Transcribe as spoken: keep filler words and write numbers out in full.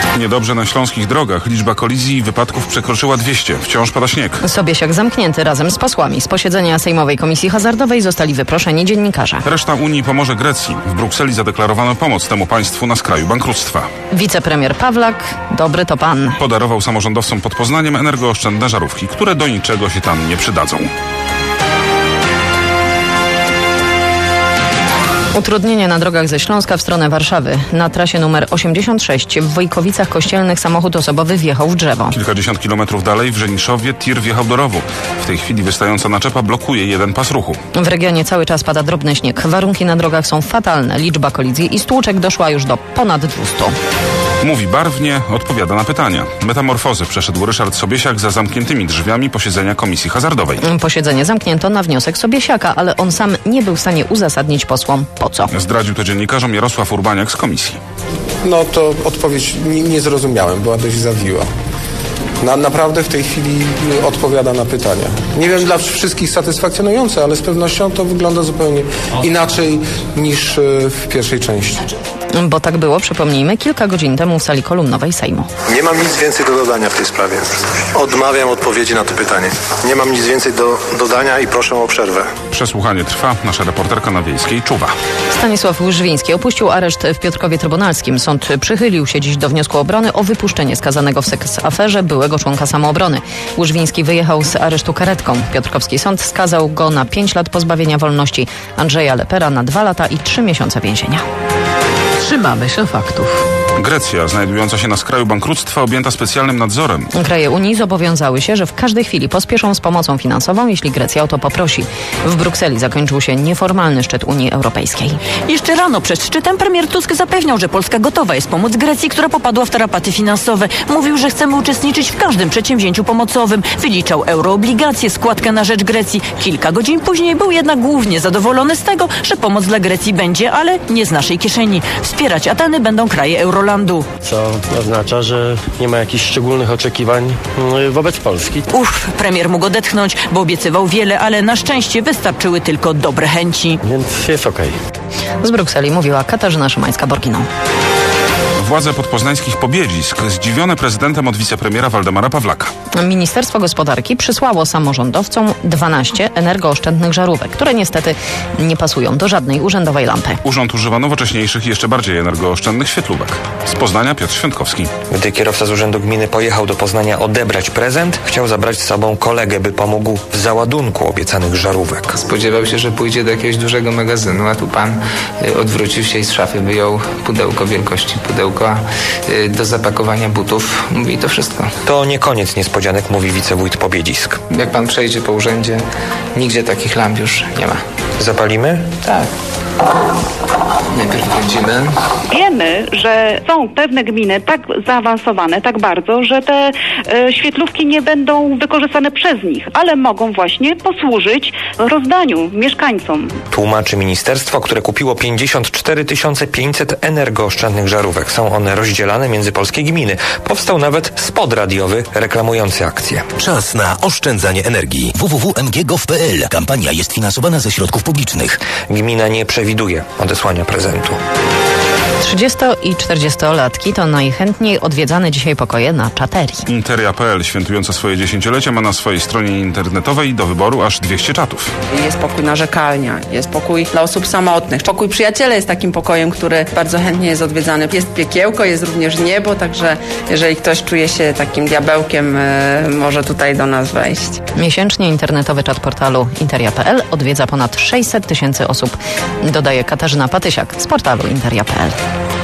Niedobrze na śląskich drogach. Liczba kolizji i wypadków przekroczyła dwieście. Wciąż pada śnieg. Sobiesiak zamknięty razem z posłami. Z posiedzenia Sejmowej Komisji Hazardowej zostali wyproszeni dziennikarze. Reszta Unii pomoże Grecji. W Brukseli zadeklarowano pomoc temu państwu na skraju bankructwa. Wicepremier Pawlak, dobry to pan. Podarował samorządowcom pod Poznaniem energooszczędne żarówki, które do niczego się tam nie przydadzą. Utrudnienie na drogach ze Śląska w stronę Warszawy. Na trasie numer osiemdziesiąt sześć w Wojkowicach Kościelnych samochód osobowy wjechał w drzewo. Kilkadziesiąt kilometrów dalej w Żeniszowie tir wjechał do rowu. W tej chwili wystająca naczepa blokuje jeden pas ruchu. W regionie cały czas pada drobny śnieg. Warunki na drogach są fatalne. Liczba kolizji i stłuczek doszła już do ponad dwieście. Mówi barwnie, odpowiada na pytania. Metamorfozy przeszedł Ryszard Sobiesiak za zamkniętymi drzwiami posiedzenia Komisji Hazardowej. Posiedzenie zamknięto na wniosek Sobiesiaka, ale on sam nie był w stanie uzasadnić posłom po co. Zdradził to dziennikarzom Jarosław Urbaniak z komisji. No to odpowiedź nie, nie zrozumiałem, była dość zawiła. Na, naprawdę w tej chwili odpowiada na pytania. Nie wiem, dla wszystkich satysfakcjonujące, ale z pewnością to wygląda zupełnie inaczej niż w pierwszej części. Bo tak było, przypomnijmy, kilka godzin temu w sali kolumnowej Sejmu. Nie mam nic więcej do dodania w tej sprawie. Odmawiam odpowiedzi na to pytanie. Nie mam nic więcej do dodania i proszę o przerwę. Przesłuchanie trwa. Nasza reporterka na Wiejskiej czuwa. Stanisław Łyżwiński opuścił areszt w Piotrkowie Trybunalskim. Sąd przychylił się dziś do wniosku obrony o wypuszczenie skazanego w seks-aferze byłego członka Samoobrony. Łyżwiński wyjechał z aresztu karetką. Piotrkowski sąd skazał go na pięć lat pozbawienia wolności. Andrzeja Lepera na dwa lata i trzy miesiące więzienia. Trzymamy się faktów. Grecja, znajdująca się na skraju bankructwa, objęta specjalnym nadzorem. Kraje Unii zobowiązały się, że w każdej chwili pospieszą z pomocą finansową, jeśli Grecja o to poprosi. W Brukseli zakończył się nieformalny szczyt Unii Europejskiej. Jeszcze rano przed szczytem premier Tusk zapewniał, że Polska gotowa jest pomóc Grecji, która popadła w tarapaty finansowe. Mówił, że chcemy uczestniczyć w każdym przedsięwzięciu pomocowym. Wyliczał euroobligacje, składkę na rzecz Grecji. Kilka godzin później był jednak głównie zadowolony z tego, że pomoc dla Grecji będzie, ale nie z naszej kieszeni. Wspierać Ateny będą kraje Eurolandu. Co oznacza, że nie ma jakichś szczególnych oczekiwań wobec Polski. Uff, premier mógł odetchnąć, bo obiecywał wiele, ale na szczęście wystarczyły tylko dobre chęci. Więc jest okej. Z Brukseli mówiła Katarzyna Szymańska-Borginą. Władze podpoznańskich Pobiedzisk zdziwione prezydentem od wicepremiera Waldemara Pawlaka. Ministerstwo Gospodarki przysłało samorządowcom dwanaście energooszczędnych żarówek, które niestety nie pasują do żadnej urzędowej lampy. Urząd używa nowocześniejszych i jeszcze bardziej energooszczędnych świetlówek. Z Poznania Piotr Świętkowski. Gdy kierowca z Urzędu Gminy pojechał do Poznania odebrać prezent, chciał zabrać z sobą kolegę, by pomógł w załadunku obiecanych żarówek. Spodziewał się, że pójdzie do jakiegoś dużego magazynu, a tu pan odwrócił się i z szafy wyjął pudełko wielkości pudełka do zapakowania butów. Mówi to wszystko. To nie koniec niespodzianek, mówi wicewójt Pobiedzisk. Jak pan przejdzie po urzędzie, nigdzie takich lamp już nie ma. Zapalimy? Tak. Najpierw kręcimy. Wiemy, że są pewne gminy tak zaawansowane, tak bardzo, że te e, świetlówki nie będą wykorzystane przez nich, ale mogą właśnie posłużyć rozdaniu mieszkańcom. Tłumaczy ministerstwo, które kupiło pięćdziesiąt cztery tysiące pięćset energooszczędnych żarówek. Są one rozdzielane między polskie gminy. Powstał nawet spot radiowy reklamujący akcję. Czas na oszczędzanie energii. w w w kropka m g kropka gov kropka p l. Kampania jest finansowana ze środków publicznych. Gmina nie przewiduje odesłania prezentu. trzydziesto- i czterdziestolatki to najchętniej odwiedzane dzisiaj pokoje na czaterii. Interia kropka p l, świętująca swoje dziesięciolecie, ma na swojej stronie internetowej do wyboru aż dwieście czatów. Jest pokój narzekania, jest pokój dla osób samotnych. Pokój przyjaciele jest takim pokojem, który bardzo chętnie jest odwiedzany. Jest piekiełko, jest również niebo, także jeżeli ktoś czuje się takim diabełkiem, e, może tutaj do nas wejść. Miesięcznie internetowy czat portalu interia kropka p l odwiedza ponad sześćset tysięcy osób, dodaje Katarzyna Patysiak z portalu interia kropka p l.